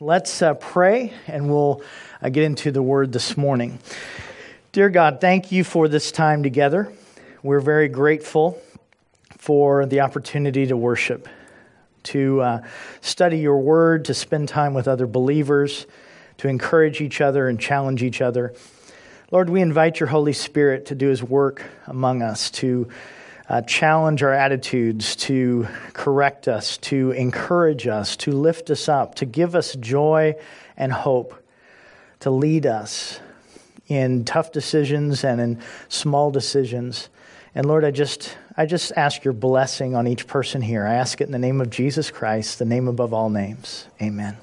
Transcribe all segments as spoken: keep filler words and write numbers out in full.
Let's uh, pray, and we'll uh, get into the Word this morning. Dear God, thank you for this time together. We're very grateful for the opportunity to worship, to uh, study your Word, to spend time with other believers, to encourage each other and challenge each other. Lord, we invite your Holy Spirit to do His work among us, to Uh, challenge our attitudes, to correct us, to encourage us, to lift us up, to give us joy and hope, to lead us in tough decisions and in small decisions. And Lord, I just I just ask your blessing on each person here. I ask it in the name of Jesus Christ, the name above all names. Amen.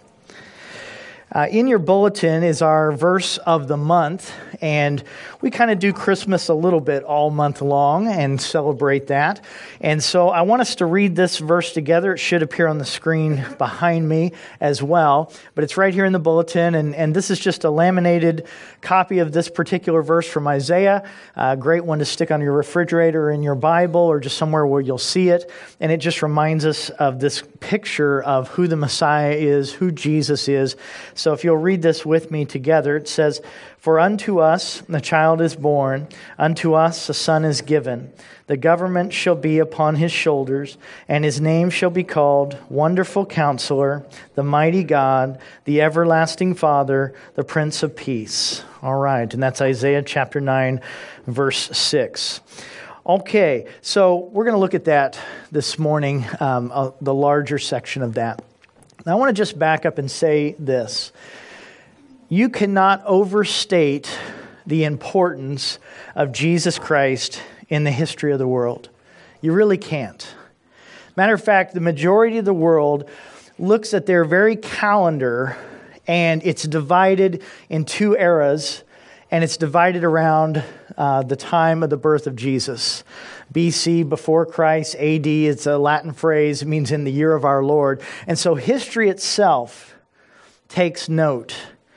Uh, in your bulletin is our verse of the month, and we kind of do Christmas a little bit all month long and celebrate that. And so I want us to read this verse together. It should appear on the screen behind me as well, but it's right here in the bulletin, and, and this is just a laminated copy of this particular verse from Isaiah, a great one to stick on your refrigerator or in your Bible or just somewhere where you'll see it, and it just reminds us of this picture of who the Messiah is, who Jesus is. So if you'll read this with me together, it says, "For unto us a child is born, unto us a son is given. The government shall be upon his shoulders, and his name shall be called Wonderful Counselor, the Mighty God, the Everlasting Father, the Prince of Peace." All right, and that's Isaiah chapter nine, verse six. Okay, so we're going to look at that this morning, um, uh, the larger section of that. Now, I want to just back up and say this. You cannot overstate the importance of Jesus Christ in the history of the world. You really can't. Matter of fact, the majority of the world looks at their very calendar, and it's divided in two eras, and it's divided around uh, the time of the birth of Jesus. B C, before Christ, A D, it's a Latin phrase, it means in the year of our Lord. And so history itself takes note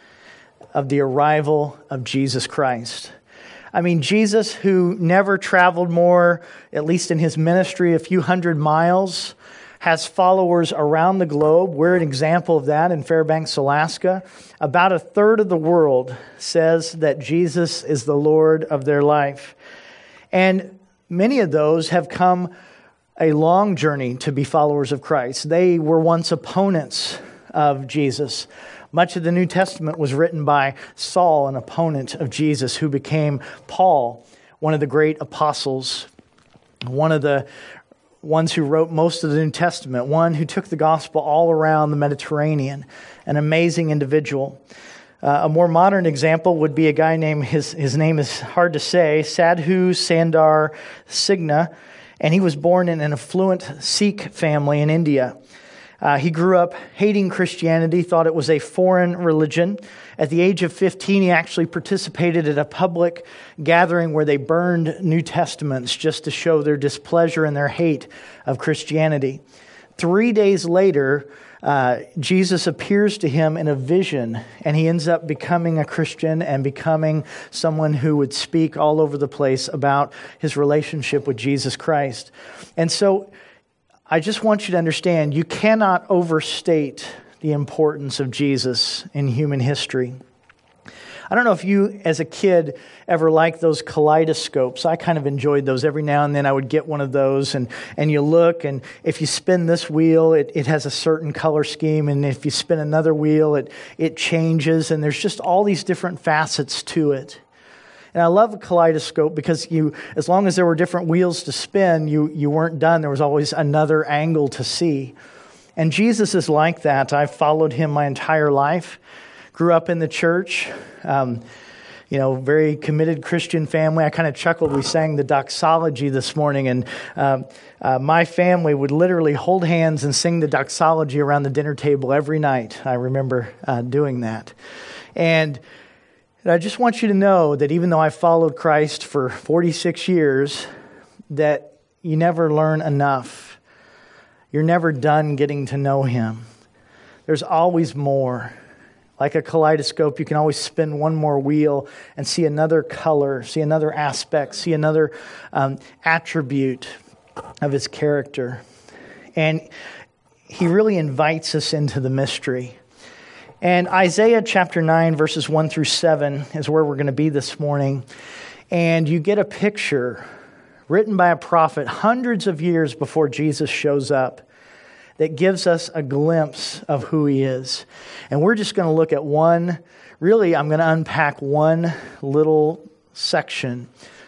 of the arrival of Jesus Christ. I mean, Jesus, who never traveled more, at least in his ministry, a few hundred miles, has followers around the globe. We're an example of that in Fairbanks, Alaska. About a third of the world says that Jesus is the Lord of their life. And many of those have come a long journey to be followers of Christ. They were once opponents of Jesus. Much of the New Testament was written by Saul, an opponent of Jesus, who became Paul, one of the great apostles, one of the ones who wrote most of the New Testament, one who took the gospel all around the Mediterranean, an amazing individual. Uh, a more modern example would be a guy named, his, his name is hard to say, Sadhu Sundar Singha, and he was born in an affluent Sikh family in India. Uh, he grew up hating Christianity, thought it was a foreign religion. At the age of fifteen, he actually participated at a public gathering where they burned New Testaments just to show their displeasure and their hate of Christianity. Three days later, uh, Jesus appears to him in a vision, and he ends up becoming a Christian and becoming someone who would speak all over the place about his relationship with Jesus Christ. And so I just want you to understand, you cannot overstate the importance of Jesus in human history. I don't know if you, as a kid, ever liked those kaleidoscopes. I kind of enjoyed those. Every now and then I would get one of those, and, and you look, and if you spin this wheel, it, it has a certain color scheme, and if you spin another wheel, it, it changes, and there's just all these different facets to it. And I love a kaleidoscope because you, as long as there were different wheels to spin, you, you weren't done. There was always another angle to see. And Jesus is like that. I've followed him my entire life. Grew up in the church, um, you know, very committed Christian family. I kind of chuckled. We sang the doxology this morning, and um, uh, my family would literally hold hands and sing the doxology around the dinner table every night. I remember uh, doing that. And And I just want you to know that even though I followed Christ for forty-six years, that you never learn enough. You're never done getting to know him. There's always more. Like a kaleidoscope, you can always spin one more wheel and see another color, see another aspect, see another um, attribute of his character. And he really invites us into the mystery. And Isaiah chapter nine, verses one through seven is where we're going to be this morning. And you get a picture written by a prophet hundreds of years before Jesus shows up that gives us a glimpse of who he is. And we're just going to look at one, really, I'm going to unpack one little section.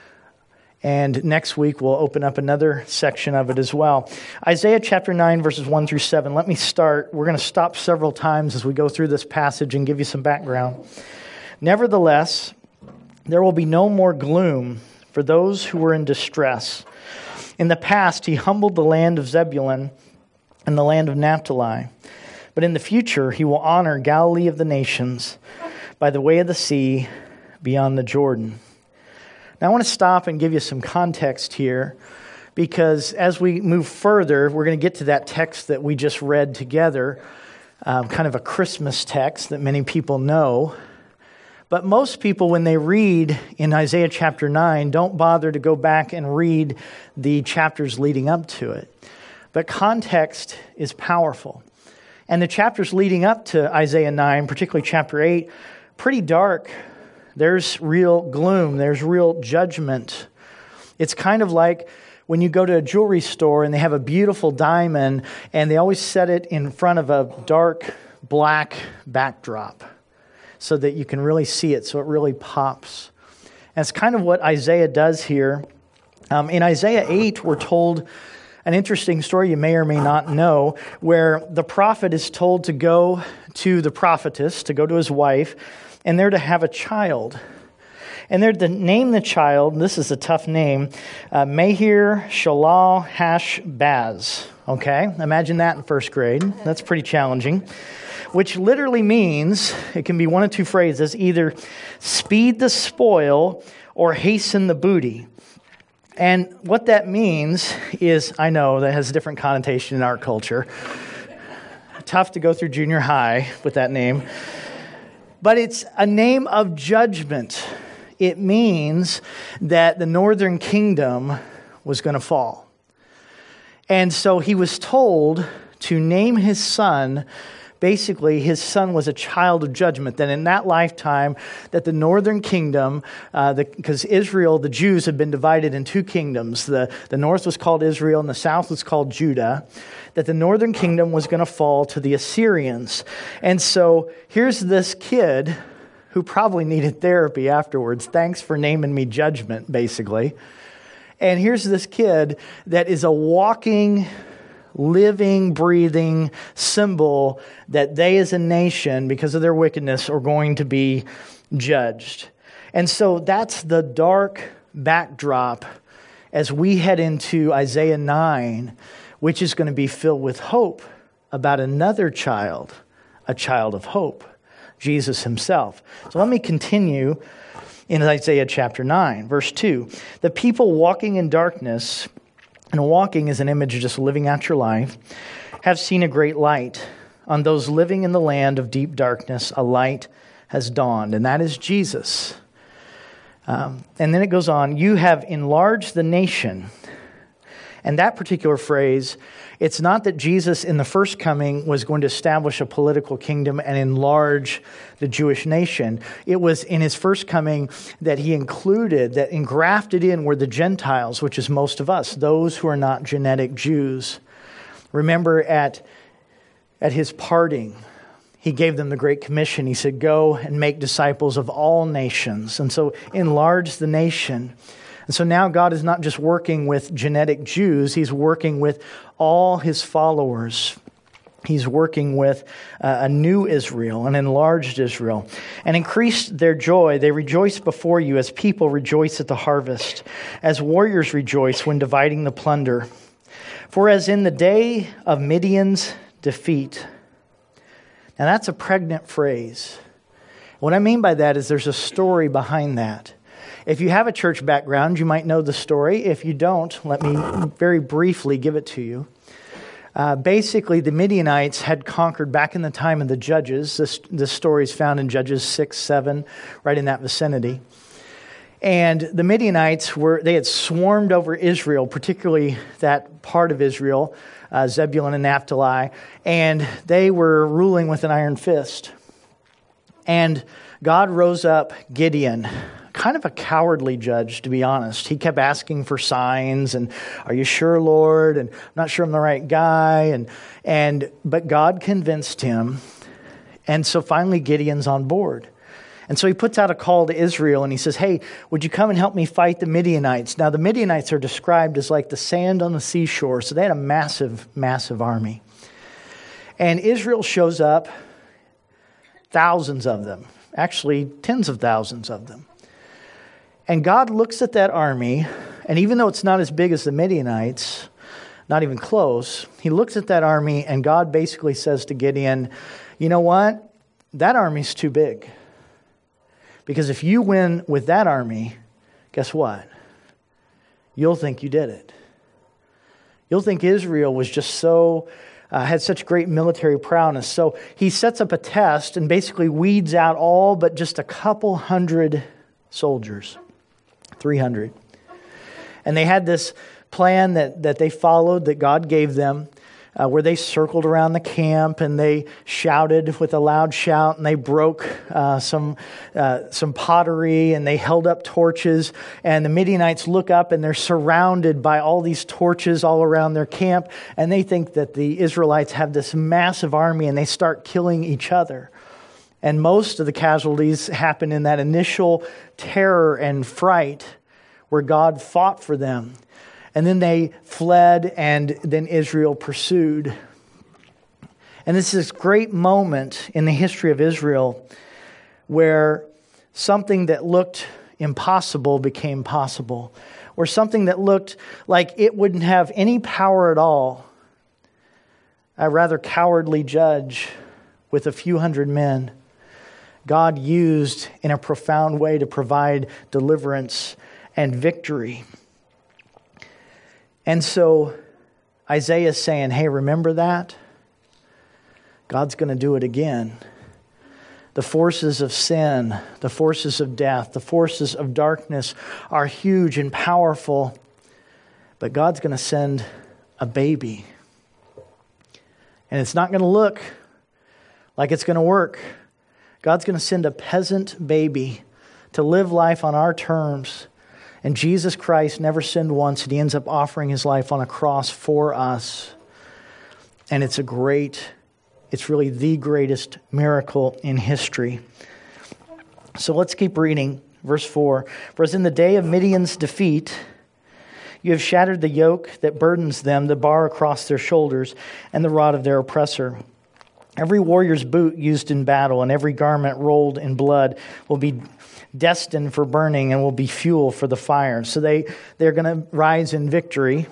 And next week, we'll open up another section of it as well. Isaiah chapter nine, verses one through seven. Let me start. We're going to stop several times as we go through this passage and give you some background. Nevertheless, there will be no more gloom for those who were in distress. In the past, he humbled the land of Zebulun and the land of Naphtali. But in the future, he will honor Galilee of the nations by the way of the sea beyond the Jordan. Now, I want to stop and give you some context here, because as we move further, we're going to get to that text that we just read together, um, kind of a Christmas text that many people know. But most people, when they read in Isaiah chapter nine, don't bother to go back and read the chapters leading up to it. But context is powerful. And the chapters leading up to Isaiah nine, particularly chapter eight, pretty dark. There's real gloom. There's real judgment. It's kind of like when you go to a jewelry store and they have a beautiful diamond and they always set it in front of a dark black backdrop so that you can really see it, so it really pops. And it's kind of what Isaiah does here. Um, in Isaiah eight, we're told an interesting story you may or may not know, where the prophet is told to go to the prophetess, to go to his wife, and they're to have a child. And they're to name the child, this is a tough name, uh, Mahir Shalal Hash Baz. Okay, imagine that in first grade. That's pretty challenging. Which literally means, it can be one of two phrases, either speed the spoil or hasten the booty. And what that means is, I know that has a different connotation in our culture. Tough to go through junior high with that name. But it's a name of judgment. It means that the northern kingdom was going to fall. And so he was told to name his son. Basically, his son was a child of judgment. That in that lifetime, that the northern kingdom, uh, because Israel, the Jews, had been divided in two kingdoms. The, the north was called Israel and the south was called Judah. That the northern kingdom was going to fall to the Assyrians. And so here's this kid who probably needed therapy afterwards. Thanks for naming me judgment, basically. And here's this kid that is a walking, living, breathing symbol that they as a nation, because of their wickedness, are going to be judged. And so that's the dark backdrop as we head into Isaiah nine, which is going to be filled with hope about another child, a child of hope, Jesus himself. So let me continue in Isaiah chapter nine, verse two. The people walking in darkness, and walking is an image of just living out your life, have seen a great light. On those living in the land of deep darkness, a light has dawned, and that is Jesus. Um, and then it goes on, you have enlarged the nation. And that particular phrase, it's not that Jesus in the first coming was going to establish a political kingdom and enlarge the Jewish nation. It was in his first coming that he included, that engrafted in were the Gentiles, which is most of us, those who are not genetic Jews. Remember at, at his parting, he gave them the Great Commission. He said, go and make disciples of all nations. And so enlarge the nation. And so now God is not just working with genetic Jews, he's working with all his followers. He's working with uh, a new Israel, an enlarged Israel. And increased their joy. They rejoice before you as people rejoice at the harvest, as warriors rejoice when dividing the plunder. For as in the day of Midian's defeat. Now that's a pregnant phrase. What I mean by that is there's a story behind that. If you have a church background, you might know the story. If you don't, let me very briefly give it to you. Uh, basically, the Midianites had conquered back in the time of the Judges. This, this story is found in Judges six, seven, right in that vicinity. And the Midianites were, they had swarmed over Israel, particularly that part of Israel, uh, Zebulun and Naphtali, and they were ruling with an iron fist. And God rose up Gideon, kind of a cowardly judge, to be honest. He kept asking for signs and, are you sure, Lord? And I'm not sure I'm the right guy. And, and, but God convinced him. And so finally Gideon's on board. And so he puts out a call to Israel and he says, hey, would you come and help me fight the Midianites? Now the Midianites are described as like the sand on the seashore. So they had a massive, massive army. And Israel shows up, thousands of them, actually tens of thousands of them. And God looks at that army, and even though it's not as big as the Midianites, not even close, he looks at that army and God basically says to Gideon, you know what? That army's too big. Because if you win with that army, guess what? You'll think you did it. You'll think Israel was just so, uh, had such great military prowess. So he sets up a test and basically weeds out all but just a couple hundred soldiers, three hundred. And they had this plan that, that they followed, that God gave them, Uh, where they circled around the camp and they shouted with a loud shout, and they broke uh, some uh, some pottery, and they held up torches, and the Midianites look up and they're surrounded by all these torches all around their camp, and they think that the Israelites have this massive army, and they start killing each other. And most of the casualties happen in that initial terror and fright where God fought for them. And then they fled, and then Israel pursued. And this is this great moment in the history of Israel where something that looked impossible became possible, or something that looked like it wouldn't have any power at all. A rather cowardly judge with a few hundred men, God used in a profound way to provide deliverance and victory. And so Isaiah is saying, hey, remember that? God's going to do it again. The forces of sin, the forces of death, the forces of darkness are huge and powerful, but God's going to send a baby. And it's not going to look like it's going to work. God's going to send a peasant baby to live life on our terms. And Jesus Christ never sinned once, and he ends up offering his life on a cross for us. And it's a great, it's really the greatest miracle in history. So let's keep reading. Verse four. For as in the day of Midian's defeat, you have shattered the yoke that burdens them, the bar across their shoulders, and the rod of their oppressor. Every warrior's boot used in battle and every garment rolled in blood will be destined for burning and will be fuel for the fire. So they, they're going to rise in victory.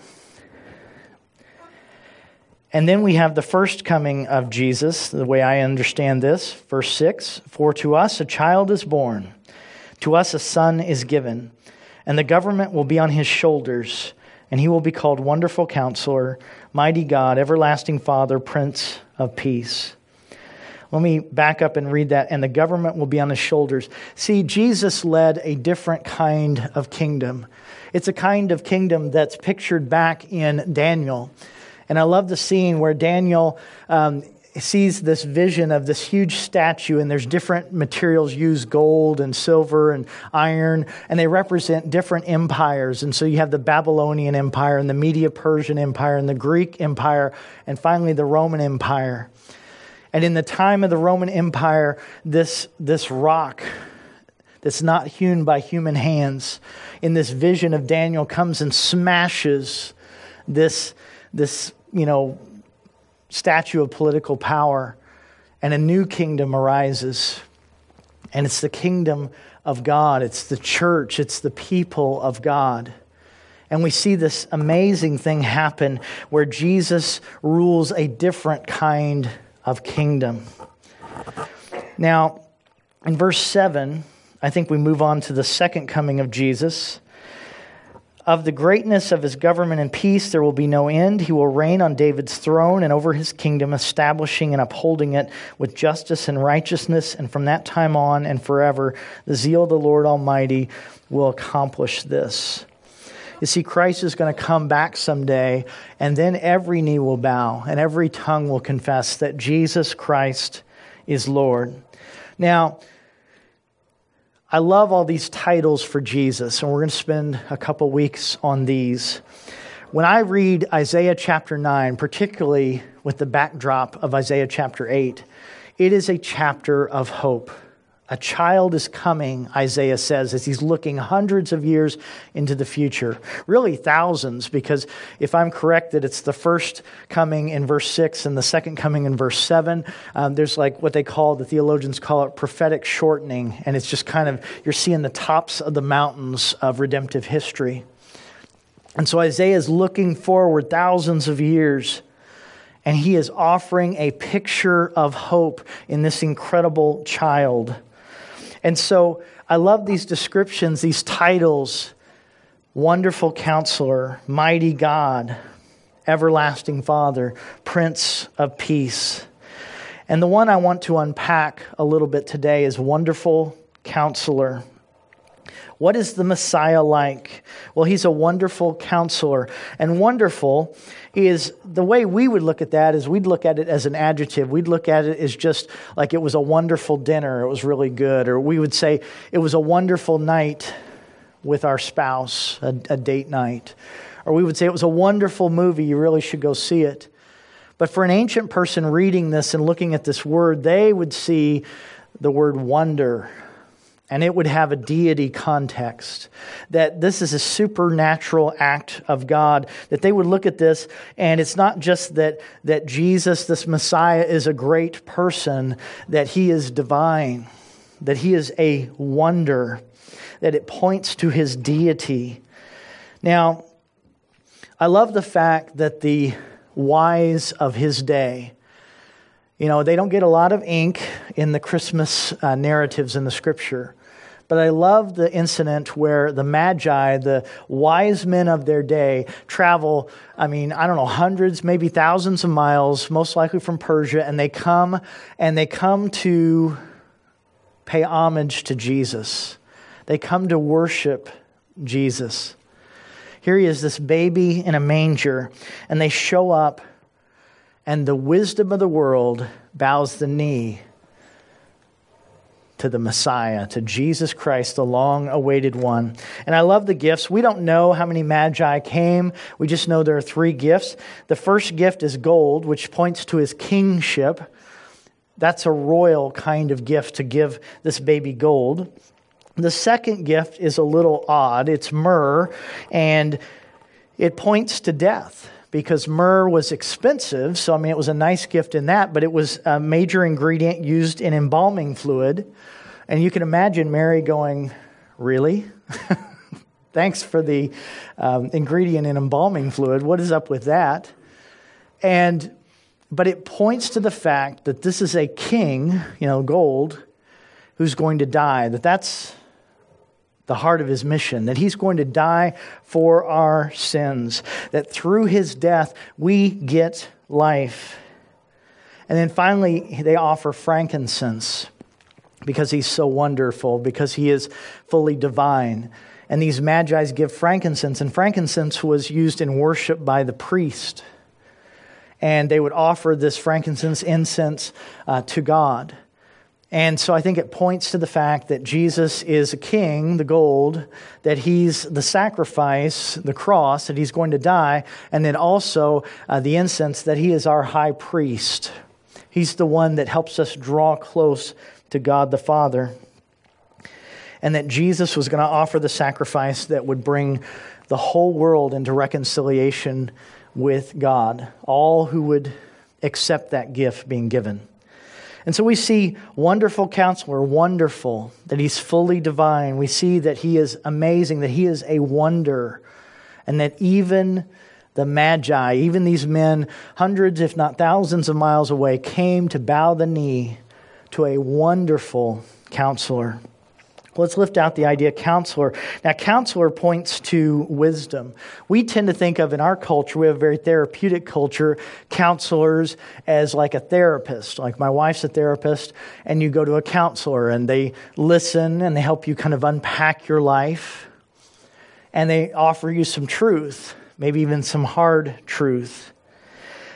And then we have the first coming of Jesus, the way I understand this. Verse six, for to us a child is born, to us a son is given, and the government will be on his shoulders, and he will be called Wonderful Counselor, Mighty God, Everlasting Father, Prince of Peace. Let me back up and read that. And the government will be on his shoulders. See, Jesus led a different kind of kingdom. It's a kind of kingdom that's pictured back in Daniel. And I love the scene where Daniel um, sees this vision of this huge statue, and there's different materials used, gold and silver and iron, and they represent different empires. And so you have the Babylonian Empire and the Medo-Persian Empire and the Greek Empire, and finally the Roman Empire. And in the time of the Roman Empire, this, this rock that's not hewn by human hands, in this vision of Daniel, comes and smashes this, this, you know, statue of political power, and a new kingdom arises. And it's the kingdom of God. It's the church. It's the people of God. And we see this amazing thing happen where Jesus rules a different kind of kingdom. Now, in verse seven, I think we move on to the second coming of Jesus. Of the greatness of his government and peace there will be no end. He will reign on David's throne and over his kingdom, establishing and upholding it with justice and righteousness. And from that time on and forever, the zeal of the Lord Almighty will accomplish this. You see, Christ is going to come back someday, and then every knee will bow and every tongue will confess that Jesus Christ is Lord. Now, I love all these titles for Jesus, and we're going to spend a couple weeks on these. When I read Isaiah chapter nine, particularly with the backdrop of Isaiah chapter eight, it is a chapter of hope. A child is coming, Isaiah says, as he's looking hundreds of years into the future. Really thousands, because if I'm correct that it's the first coming in verse six and the second coming in verse seven, um, there's like what they call, the theologians call it prophetic shortening. And it's just kind of, you're seeing the tops of the mountains of redemptive history. And so Isaiah is looking forward thousands of years, and he is offering a picture of hope in this incredible child. And so I love these descriptions, these titles: Wonderful Counselor, Mighty God, Everlasting Father, Prince of Peace. And the one I want to unpack a little bit today is Wonderful Counselor. What is the Messiah like? Well, he's a wonderful counselor. And wonderful is, the way we would look at that is we'd look at it as an adjective. We'd look at it as just like it was a wonderful dinner. It was really good. Or we would say it was a wonderful night with our spouse, a, a date night. Or we would say it was a wonderful movie. You really should go see it. But for an ancient person reading this and looking at this word, they would see the word wonder. And it would have a deity context, that this is a supernatural act of God, that they would look at this, and it's not just that, that Jesus, this Messiah, is a great person, that he is divine, that he is a wonder, that it points to his deity. Now, I love the fact that the wise of his day, you know, they don't get a lot of ink in the Christmas uh, narratives in the Scripture. But I love the incident where the Magi, the wise men of their day, travel, I mean, I don't know, hundreds, maybe thousands of miles, most likely from Persia, and they come and they come to pay homage to Jesus. They come to worship Jesus. Here he is, this baby in a manger, and they show up, and the wisdom of the world bows the knee to the Messiah, to Jesus Christ, the long-awaited one. And I love the gifts. We don't know how many magi came. We just know there are three gifts. The first gift is gold, which points to his kingship. That's a royal kind of gift, to give this baby gold. The second gift is a little odd. It's myrrh, and it points to death, because myrrh was expensive. So, I mean, it was a nice gift in that, but it was a major ingredient used in embalming fluid. And you can imagine Mary going, really? Thanks for the um, ingredient in embalming fluid. What is up with that? And, but it points to the fact that this is a king, you know, gold, who's going to die. That that's the heart of his mission, that he's going to die for our sins, that through his death we get life. And then finally, they offer frankincense, because he's so wonderful, because he is fully divine. And these magi give frankincense, and frankincense was used in worship by the priest. And they would offer this frankincense incense uh, to God. And so I think it points to the fact that Jesus is a king, the gold, that he's the sacrifice, the cross, that he's going to die, and then also uh, the incense, that he is our high priest. He's the one that helps us draw close to God the Father. And that Jesus was going to offer the sacrifice that would bring the whole world into reconciliation with God, all who would accept that gift being given. And so we see Wonderful Counselor, wonderful, that he's fully divine. We see that he is amazing, that he is a wonder, and that even the Magi, even these men, hundreds if not thousands of miles away, came to bow the knee to a wonderful counselor. Let's lift out the idea counselor. Now, counselor points to wisdom. We tend to think of, in our culture, we have a very therapeutic culture, counselors as like a therapist. Like my wife's a therapist, and you go to a counselor, and they listen, and they help you kind of unpack your life, and they offer you some truth, maybe even some hard truth.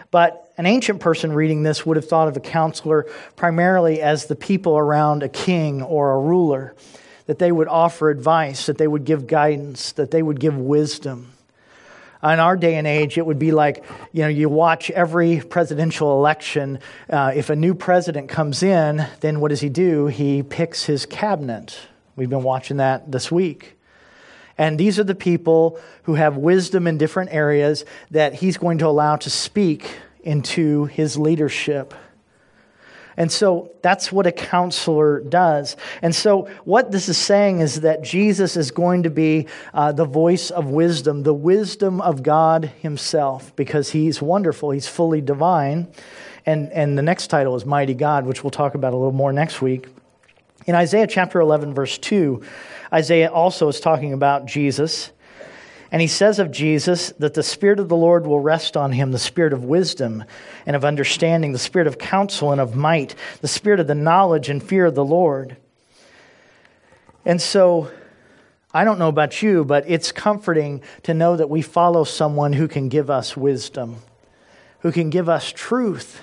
But an ancient person reading this would have thought of a counselor primarily as the people around a king or a ruler, that they would offer advice, that they would give guidance, that they would give wisdom. In our day and age, it would be like, you know, you watch every presidential election. Uh, if a new president comes in, then what does he do? He picks his cabinet. We've been watching that this week. And these are the people who have wisdom in different areas that he's going to allow to speak into his leadership. And so that's what a counselor does. And so what this is saying is that Jesus is going to be uh, the voice of wisdom, the wisdom of God himself, because he's wonderful, he's fully divine. And, and the next title is Mighty God, which we'll talk about a little more next week. In Isaiah chapter eleven, verse two, Isaiah also is talking about Jesus. And he says of Jesus that the Spirit of the Lord will rest on him, the Spirit of wisdom and of understanding, the Spirit of counsel and of might, the Spirit of the knowledge and fear of the Lord. And so, I don't know about you, but it's comforting to know that we follow someone who can give us wisdom, who can give us truth.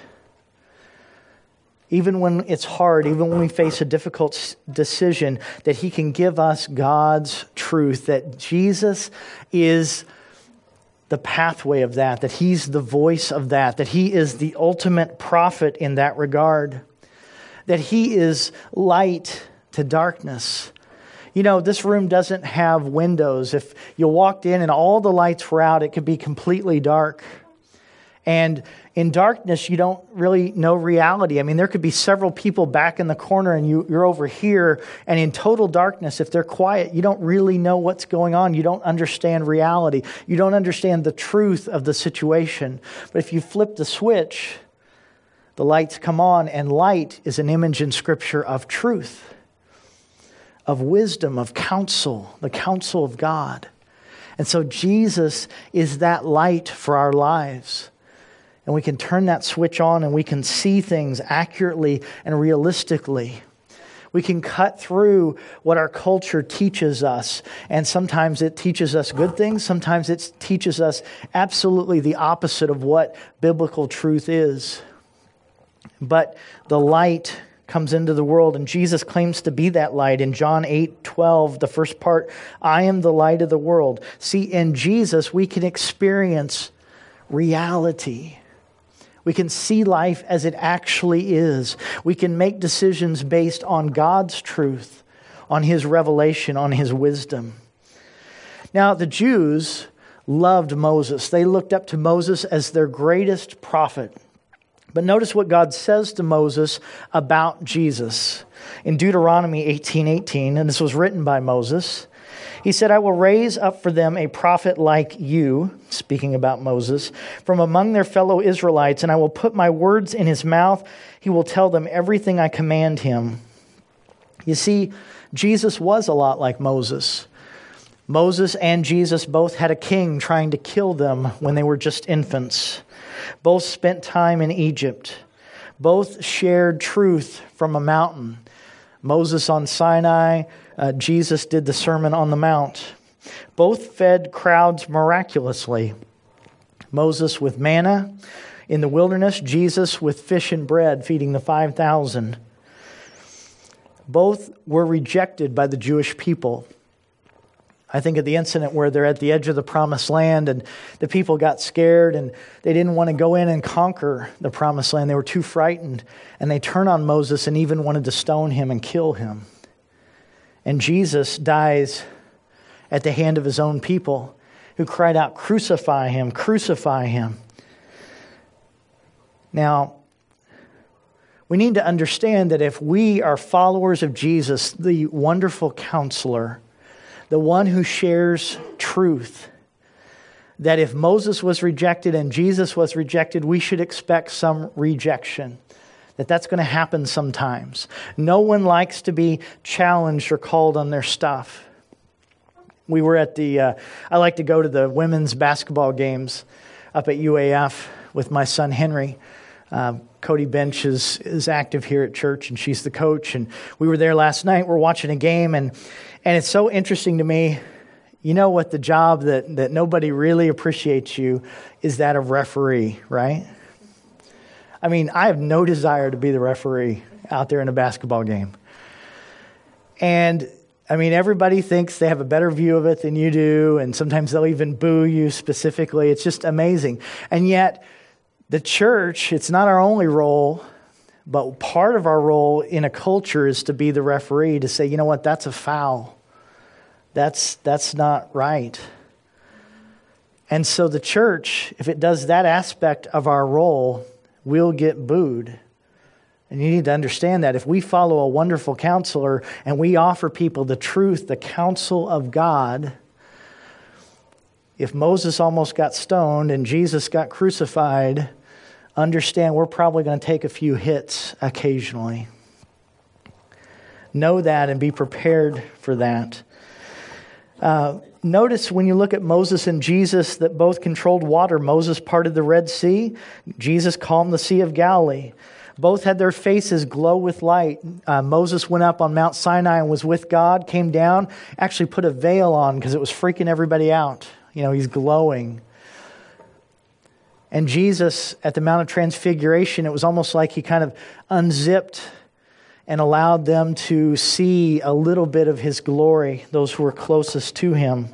Even when it's hard, even when we face a difficult decision, that he can give us God's truth, that Jesus is the pathway of that, that he's the voice of that, that he is the ultimate prophet in that regard, that he is light to darkness. You know, this room doesn't have windows. If you walked in and all the lights were out, it could be completely dark. And in darkness, you don't really know reality. I mean, there could be several people back in the corner and you, you're over here. And in total darkness, if they're quiet, you don't really know what's going on. You don't understand reality. You don't understand the truth of the situation. But if you flip the switch, the lights come on. And light is an image in Scripture of truth, of wisdom, of counsel, the counsel of God. And so Jesus is that light for our lives. And we can turn that switch on and we can see things accurately and realistically. We can cut through what our culture teaches us. And sometimes it teaches us good things. Sometimes it teaches us absolutely the opposite of what biblical truth is. But the light comes into the world, and Jesus claims to be that light. In John eight twelve, the first part, I am the light of the world. See, in Jesus, we can experience reality. We can see life as it actually is. We can make decisions based on God's truth, on his revelation, on his wisdom. Now, the Jews loved Moses. They looked up to Moses as their greatest prophet. But notice what God says to Moses about Jesus. In Deuteronomy eighteen eighteen, and this was written by Moses, he said, I will raise up for them a prophet like you, speaking about Moses, from among their fellow Israelites, and I will put my words in his mouth. He will tell them everything I command him. You see, Jesus was a lot like Moses. Moses and Jesus both had a king trying to kill them when they were just infants. Both spent time in Egypt. Both shared truth from a mountain. Moses on Sinai, uh, Jesus did the Sermon on the Mount. Both fed crowds miraculously. Moses with manna in the wilderness, Jesus with fish and bread, feeding the five thousand. Both were rejected by the Jewish people. I think of the incident where they're at the edge of the promised land and the people got scared and they didn't want to go in and conquer the promised land. They were too frightened, and they turned on Moses and even wanted to stone him and kill him. And Jesus dies at the hand of his own people who cried out, crucify him, crucify him. Now, we need to understand that if we are followers of Jesus, the wonderful counselor, the one who shares truth, that if Moses was rejected and Jesus was rejected, we should expect some rejection. That that's going to happen sometimes. No one likes to be challenged or called on their stuff. We were at the, uh, I like to go to the women's basketball games up at U A F with my son Henry. Uh, Cody Bench is, is active here at church, and she's the coach. And we were there last night. We're watching a game, and and it's so interesting to me. You know what? The job that, that nobody really appreciates you is that of referee, right? I mean, I have no desire to be the referee out there in a basketball game. And I mean, everybody thinks they have a better view of it than you do, and sometimes they'll even boo you specifically. It's just amazing. And yet, the church, it's not our only role, but part of our role in a culture is to be the referee, to say, you know what, that's a foul. That's that's not right. And so the church, if it does that aspect of our role, will get booed. And you need to understand that. If we follow a wonderful counselor and we offer people the truth, the counsel of God, if Moses almost got stoned and Jesus got crucified, understand we're probably going to take a few hits occasionally. Know that and be prepared for that. Uh, notice when you look at Moses and Jesus that both controlled water. Moses parted the Red Sea. Jesus calmed the Sea of Galilee. Both had their faces glow with light. Uh, Moses went up on Mount Sinai and was with God, came down, actually put a veil on because it was freaking everybody out. You know, he's glowing. And Jesus, at the Mount of Transfiguration, it was almost like he kind of unzipped and allowed them to see a little bit of his glory, those who were closest to him.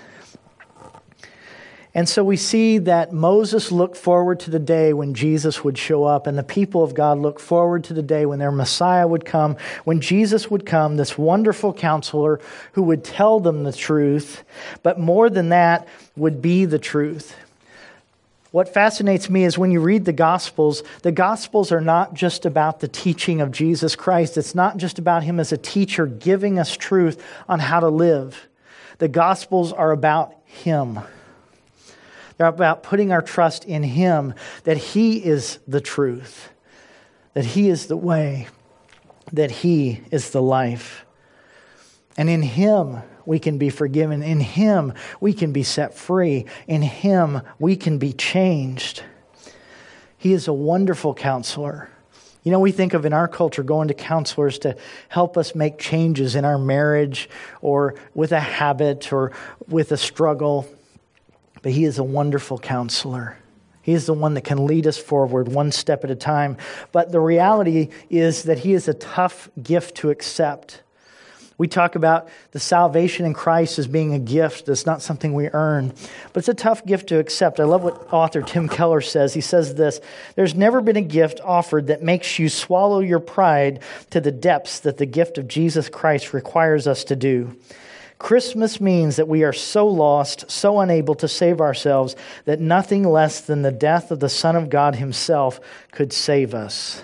And so we see that Moses looked forward to the day when Jesus would show up, and the people of God looked forward to the day when their Messiah would come, when Jesus would come, this wonderful counselor who would tell them the truth, but more than that, would be the truth. What fascinates me is when you read the Gospels, the Gospels are not just about the teaching of Jesus Christ. It's not just about him as a teacher giving us truth on how to live. The Gospels are about him. They're about putting our trust in him, that he is the truth, that he is the way, that he is the life. And in him, we can be forgiven. In him, we can be set free. In him, we can be changed. He is a wonderful counselor. You know, we think of in our culture going to counselors to help us make changes in our marriage or with a habit or with a struggle. But he is a wonderful counselor. He is the one that can lead us forward one step at a time. But the reality is that he is a tough gift to accept. We talk about the salvation in Christ as being a gift. That's not something we earn. But it's a tough gift to accept. I love what author Tim Keller says. He says this: there's never been a gift offered that makes you swallow your pride to the depths that the gift of Jesus Christ requires us to do. Christmas means that we are so lost, so unable to save ourselves, that nothing less than the death of the Son of God himself could save us.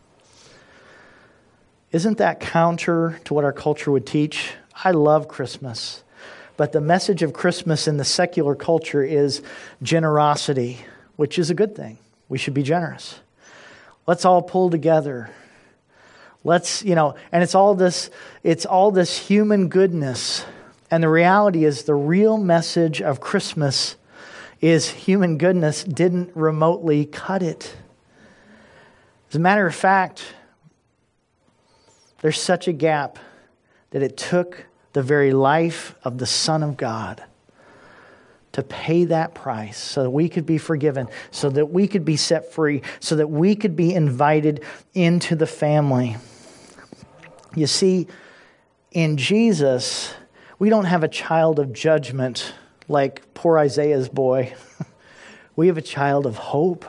Isn't that counter to what our culture would teach? I love Christmas, but the message of Christmas in the secular culture is generosity, which is a good thing. We should be generous. Let's all pull together. Let's, you know, and it's all this, it's all this human goodness. And the reality is the real message of Christmas is human goodness didn't remotely cut it. As a matter of fact, there's such a gap that it took the very life of the Son of God to pay that price so that we could be forgiven, so that we could be set free, so that we could be invited into the family. You see, in Jesus, we don't have a child of judgment like poor Isaiah's boy. We have a child of hope.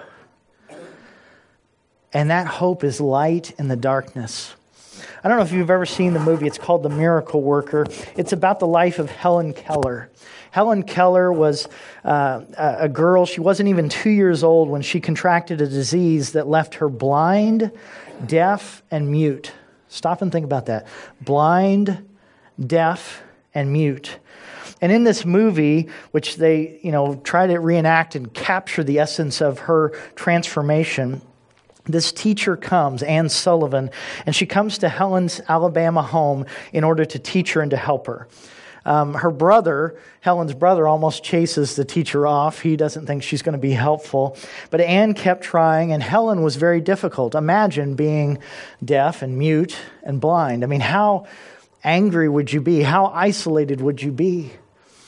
And that hope is light in the darkness. I don't know if you've ever seen the movie. It's called The Miracle Worker. It's about the life of Helen Keller. Helen Keller was uh, a girl. She wasn't even two years old when she contracted a disease that left her blind, deaf, and mute. Stop and think about that. Blind, deaf, and mute. And in this movie, which they, you know, try to reenact and capture the essence of her transformation, this teacher comes, Anne Sullivan, and she comes to Helen's Alabama home in order to teach her and to help her. Um, her brother, Helen's brother, almost chases the teacher off. He doesn't think she's going to be helpful. But Anne kept trying, and Helen was very difficult. Imagine being deaf and mute and blind. I mean, how angry would you be? How isolated would you be?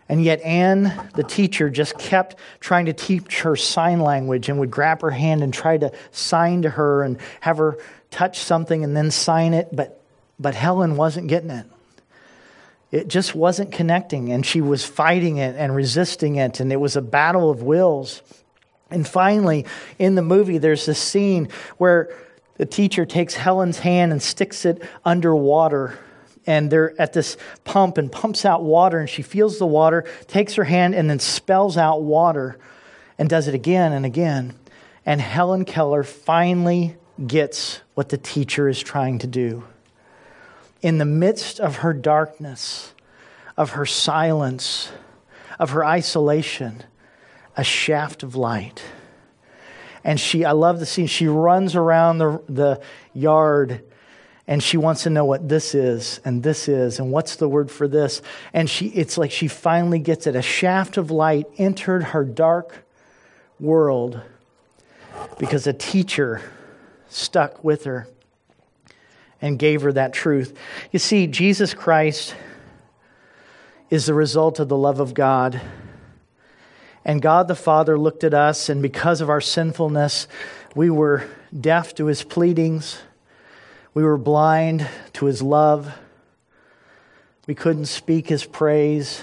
And yet Anne, the teacher, just kept trying to teach her sign language and would grab her hand and try to sign to her and have her touch something and then sign it. But, but Helen wasn't getting it. It just wasn't connecting, and she was fighting it and resisting it, and it was a battle of wills. And finally, in the movie, there's this scene where the teacher takes Helen's hand and sticks it underwater, and they're at this pump and pumps out water, and she feels the water, takes her hand, and then spells out water, and does it again and again. And Helen Keller finally gets what the teacher is trying to do. In the midst of her darkness, of her silence, of her isolation, a shaft of light. And she, I love the scene, she runs around the, the yard and she wants to know what this is and this is and what's the word for this. And she, it's like she finally gets it. A shaft of light entered her dark world because a teacher stuck with her and gave her that truth. You see, Jesus Christ is the result of the love of God. And God the Father looked at us, and because of our sinfulness, we were deaf to His pleadings. We were blind to His love. We couldn't speak His praise.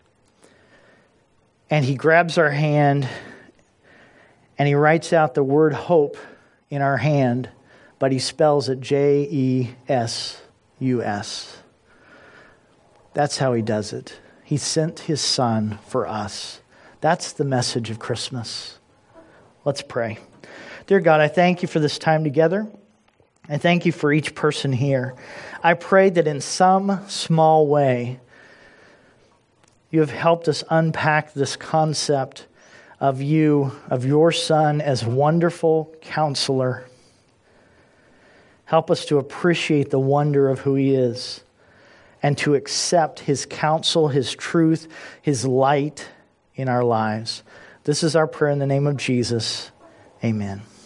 And He grabs our hand, and He writes out the word hope in our hand, but He spells it J E S U S. That's how He does it. He sent His Son for us. That's the message of Christmas. Let's pray. Dear God, I thank You for this time together. I thank You for each person here. I pray that in some small way, You have helped us unpack this concept of You, of Your Son as wonderful Counselor. Help us to appreciate the wonder of who He is and to accept His counsel, His truth, His light in our lives. This is our prayer in the name of Jesus. Amen.